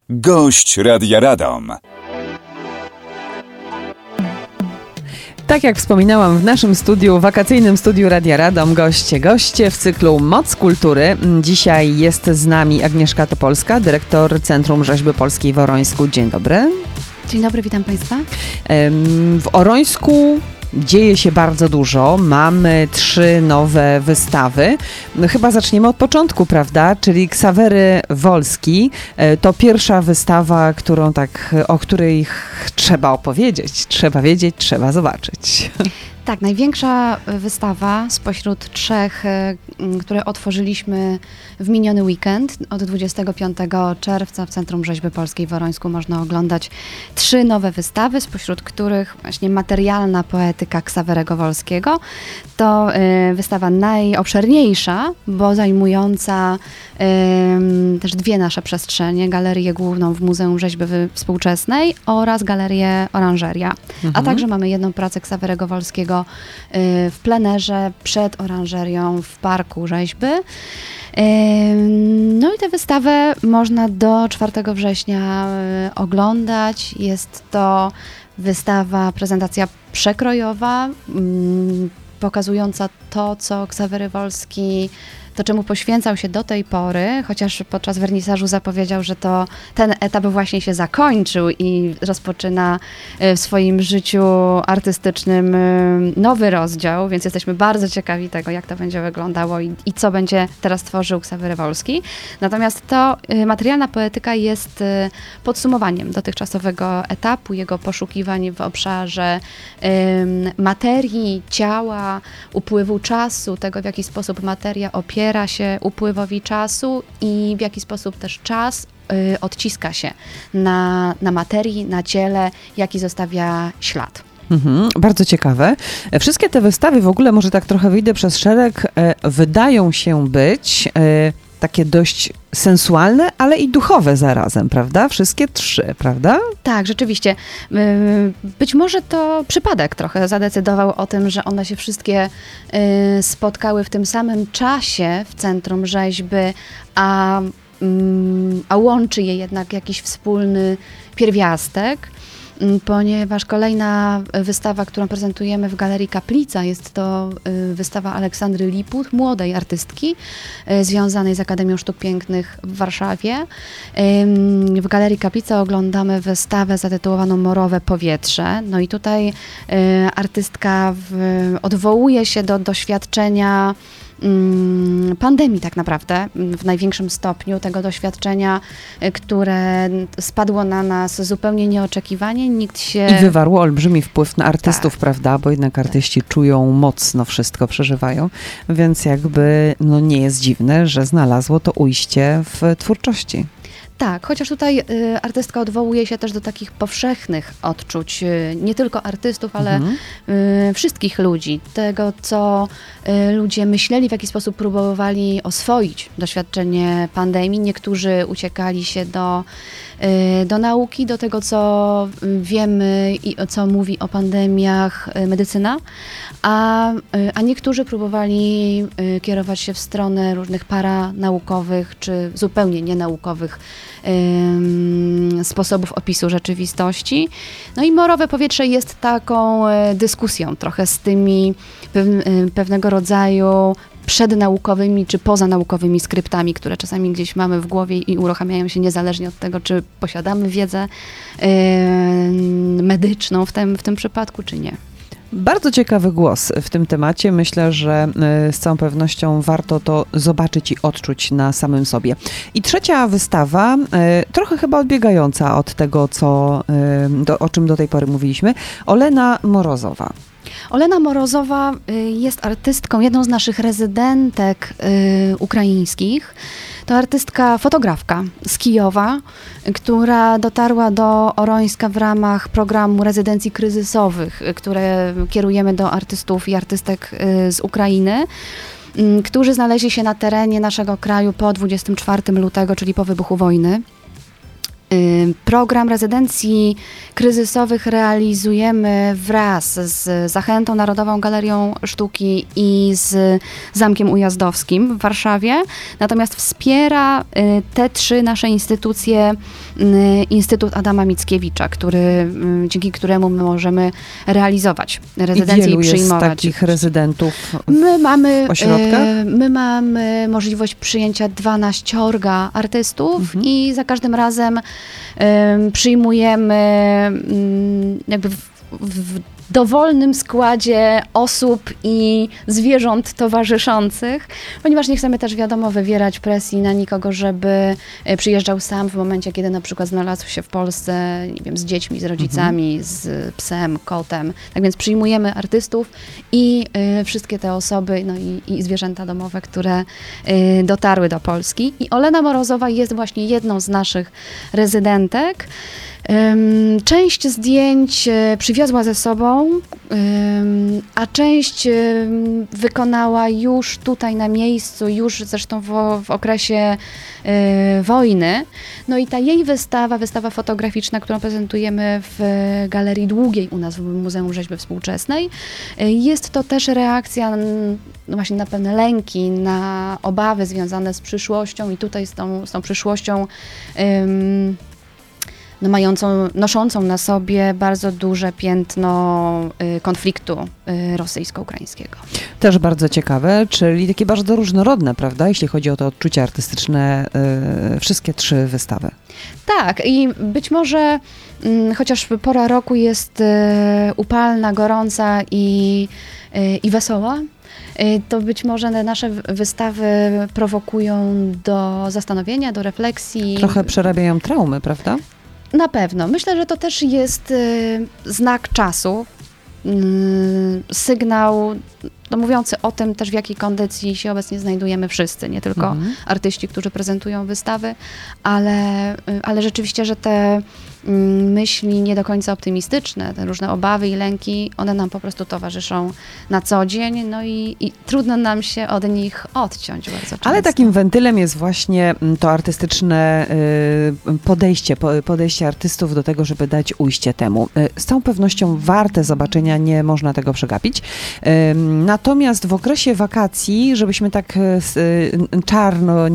Gość Radia Radom. Tak jak wspominałam, w naszym studiu, wakacyjnym studiu Radia Radom, goście w cyklu Moc Kultury. Dzisiaj jest z nami Agnieszka Topolska, dyrektor Centrum Rzeźby Polskiej w Orońsku. Dzień dobry. Dzień dobry, witam Państwa. W Orońsku dzieje się bardzo dużo. Mamy 3 nowe wystawy. No, chyba zaczniemy od początku, prawda? Czyli Ksawery Wolski. To pierwsza wystawa, o której trzeba opowiedzieć. Trzeba wiedzieć, trzeba zobaczyć. Tak, największa wystawa spośród 3, które otworzyliśmy w miniony weekend. Od 25 czerwca w Centrum Rzeźby Polskiej w Orońsku można oglądać 3 nowe wystawy, spośród których właśnie materialna poetyka Ksawerego Wolskiego. To wystawa najobszerniejsza, bo zajmująca też 2 nasze przestrzenie. Galerię główną w Muzeum Rzeźby Współczesnej oraz Galerię Oranżeria. A także mamy jedną pracę Ksawerego Wolskiego w plenerze przed oranżerią w Parku Rzeźby. No i tę wystawę można do 4 września oglądać. Jest to wystawa, prezentacja przekrojowa, pokazująca to, co Ksawery Wolski, to czemu poświęcał się do tej pory, chociaż podczas wernisażu zapowiedział, że ten etap właśnie się zakończył i rozpoczyna w swoim życiu artystycznym nowy rozdział, więc jesteśmy bardzo ciekawi tego, jak to będzie wyglądało i co będzie teraz tworzył Ksawery Wolski. Natomiast to materialna poetyka jest podsumowaniem dotychczasowego etapu, jego poszukiwań w obszarze materii, ciała, upływu czasu, tego w jaki sposób materia opiera się upływowi czasu i w jaki sposób też czas odciska się na materii, na ciele, jaki zostawia ślad. Bardzo ciekawe. Wszystkie te wystawy, w ogóle może tak trochę wyjdę przez szereg, wydają się być takie dość sensualne, ale i duchowe zarazem, prawda? Wszystkie 3, prawda? Tak, rzeczywiście. Być może to przypadek trochę zadecydował o tym, że one się wszystkie spotkały w tym samym czasie w Centrum Rzeźby, a łączy je jednak jakiś wspólny pierwiastek, ponieważ kolejna wystawa, którą prezentujemy w Galerii Kaplica, jest to wystawa Aleksandry Liput, młodej artystki związanej z Akademią Sztuk Pięknych w Warszawie. W Galerii Kaplica oglądamy wystawę zatytułowaną Morowe powietrze. No i tutaj artystka odwołuje się do doświadczenia pandemii tak naprawdę, w największym stopniu tego doświadczenia, które spadło na nas zupełnie nieoczekiwanie. I wywarło olbrzymi wpływ na artystów, tak, prawda? Bo jednak artyści czują mocno wszystko, przeżywają, więc jakby nie jest dziwne, że znalazło to ujście w twórczości. Tak, chociaż tutaj artystka odwołuje się też do takich powszechnych odczuć, nie tylko artystów, ale wszystkich ludzi. Tego, co ludzie myśleli, w jaki sposób próbowali oswoić doświadczenie pandemii. Niektórzy uciekali się do nauki, do tego, co wiemy i co mówi o pandemiach medycyna, a niektórzy próbowali kierować się w stronę różnych paranaukowych czy zupełnie nienaukowych sposobów opisu rzeczywistości. No i Morowe powietrze jest taką dyskusją trochę z tymi pewnego rodzaju przednaukowymi czy pozanaukowymi skryptami, które czasami gdzieś mamy w głowie i uruchamiają się niezależnie od tego, czy posiadamy wiedzę medyczną w tym przypadku, czy nie. Bardzo ciekawy głos w tym temacie. Myślę, że z całą pewnością warto to zobaczyć i odczuć na samym sobie. I 3 wystawa, trochę chyba odbiegająca od tego, o czym do tej pory mówiliśmy. Olena Morozowa. Olena Morozowa jest artystką, jedną z naszych rezydentek ukraińskich. To artystka, fotografka z Kijowa, która dotarła do Orońska w ramach programu rezydencji kryzysowych, które kierujemy do artystów i artystek z Ukrainy, którzy znaleźli się na terenie naszego kraju po 24 lutego, czyli po wybuchu wojny. Program rezydencji kryzysowych realizujemy wraz z Zachętą Narodową Galerią Sztuki i z Zamkiem Ujazdowskim w Warszawie. Natomiast wspiera te 3 nasze instytucje Instytut Adama Mickiewicza, dzięki któremu my możemy realizować rezydencje i przyjmować. Jest takich rezydentów w ośrodkach? My mamy możliwość przyjęcia 12 artystów i za każdym razem przyjmujemy jakby w dowolnym składzie osób i zwierząt towarzyszących, ponieważ nie chcemy też, wiadomo, wywierać presji na nikogo, żeby przyjeżdżał sam w momencie, kiedy na przykład znalazł się w Polsce, nie wiem, z dziećmi, z rodzicami, z psem, kotem. Tak więc przyjmujemy artystów i wszystkie te osoby, no i zwierzęta domowe, które dotarły do Polski. I Olena Morozowa jest właśnie jedną z naszych rezydentek. Część zdjęć przywiozła ze sobą, a część wykonała już tutaj na miejscu, już zresztą w okresie wojny. No i ta jej wystawa fotograficzna, którą prezentujemy w Galerii Długiej u nas w Muzeum Rzeźby Współczesnej, jest to też reakcja no właśnie na pewne lęki, na obawy związane z przyszłością i tutaj z tą przyszłością noszącą na sobie bardzo duże piętno konfliktu rosyjsko-ukraińskiego. Też bardzo ciekawe, czyli takie bardzo różnorodne, prawda, jeśli chodzi o te odczucia artystyczne, wszystkie 3 wystawy. Tak, i być może, chociaż pora roku jest upalna, gorąca i wesoła, to być może nasze wystawy prowokują do zastanowienia, do refleksji. Trochę przerabiają traumy, prawda? Na pewno. Myślę, że to też jest znak czasu, sygnał mówiący o tym też, w jakiej kondycji się obecnie znajdujemy wszyscy, nie tylko artyści, którzy prezentują wystawy, ale rzeczywiście, że te myśli nie do końca optymistyczne, te różne obawy i lęki, one nam po prostu towarzyszą na co dzień, no i trudno nam się od nich odciąć bardzo często. Ale takim wentylem jest właśnie to artystyczne podejście artystów do tego, żeby dać ujście temu. Z całą pewnością warte zobaczenia, nie można tego przegapić. Natomiast w okresie wakacji, żebyśmy tak czarno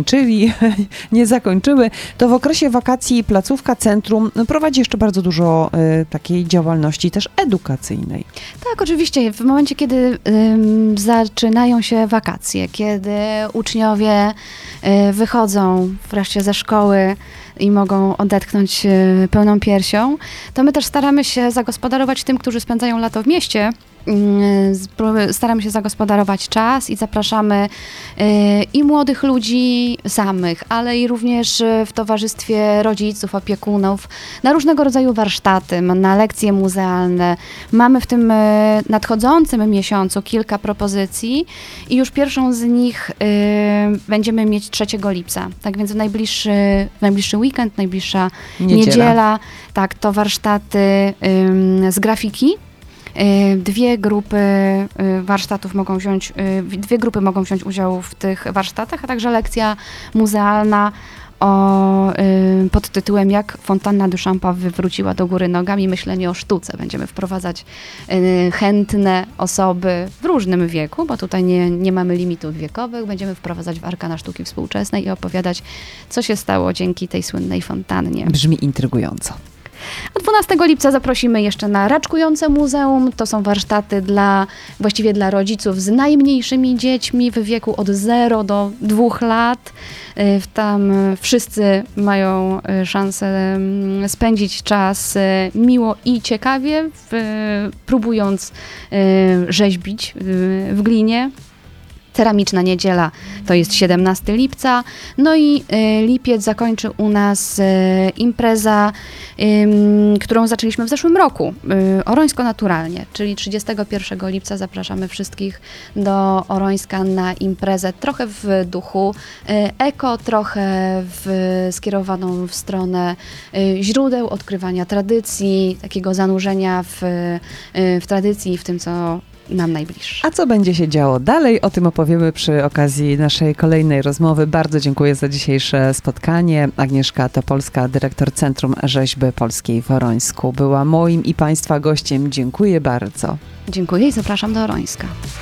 nie zakończyły, to w okresie wakacji placówka Centrum prowadzi jeszcze bardzo dużo takiej działalności też edukacyjnej. Tak, oczywiście. W momencie, kiedy zaczynają się wakacje, kiedy uczniowie wychodzą wreszcie ze szkoły i mogą odetchnąć pełną piersią, to my też staramy się zagospodarować tym, którzy spędzają lato w mieście. Staramy się zagospodarować czas i zapraszamy i młodych ludzi samych, ale i również w towarzystwie rodziców, opiekunów na różnego rodzaju warsztaty, na lekcje muzealne. Mamy w tym nadchodzącym miesiącu kilka propozycji i już pierwszą z nich będziemy mieć 3 lipca. Tak więc w najbliższy weekend, najbliższa niedziela, tak, to warsztaty z grafiki. 2 grupy warsztatów dwie grupy mogą wziąć udział w tych warsztatach, a także lekcja muzealna pod tytułem Jak fontanna Duchampa wywróciła do góry nogami, myślenie o sztuce. Będziemy wprowadzać chętne osoby w różnym wieku, bo tutaj nie mamy limitów wiekowych. Będziemy wprowadzać w arkana sztuki współczesnej i opowiadać, co się stało dzięki tej słynnej fontannie. Brzmi intrygująco. A 12 lipca zaprosimy jeszcze na Raczkujące Muzeum. To są warsztaty właściwie dla rodziców z najmniejszymi dziećmi w wieku od 0 do 2 lat. Tam wszyscy mają szansę spędzić czas miło i ciekawie, próbując rzeźbić w glinie. Ceramiczna Niedziela to jest 17 lipca, no i lipiec zakończy u nas impreza, którą zaczęliśmy w zeszłym roku, Orońsko Naturalnie, czyli 31 lipca zapraszamy wszystkich do Orońska na imprezę trochę w duchu eko, trochę skierowaną w stronę źródeł, odkrywania tradycji, takiego zanurzenia w tradycji, w tym, co nam najbliższe. A co będzie się działo dalej, o tym opowiemy przy okazji naszej kolejnej rozmowy. Bardzo dziękuję za dzisiejsze spotkanie. Agnieszka Topolska, dyrektor Centrum Rzeźby Polskiej w Orońsku, była moim i Państwa gościem. Dziękuję bardzo. Dziękuję i zapraszam do Orońska.